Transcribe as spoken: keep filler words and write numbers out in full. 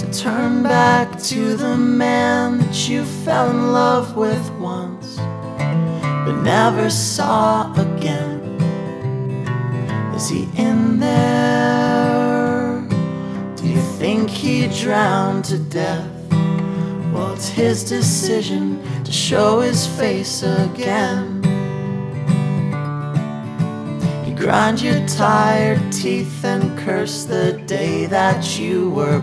turn back to the man that you fell in love with once but never saw again? Is he in there? Do you think he drowned to death? Well, it's his decision to show his face again. You grind your tired teeth and curse the day that you were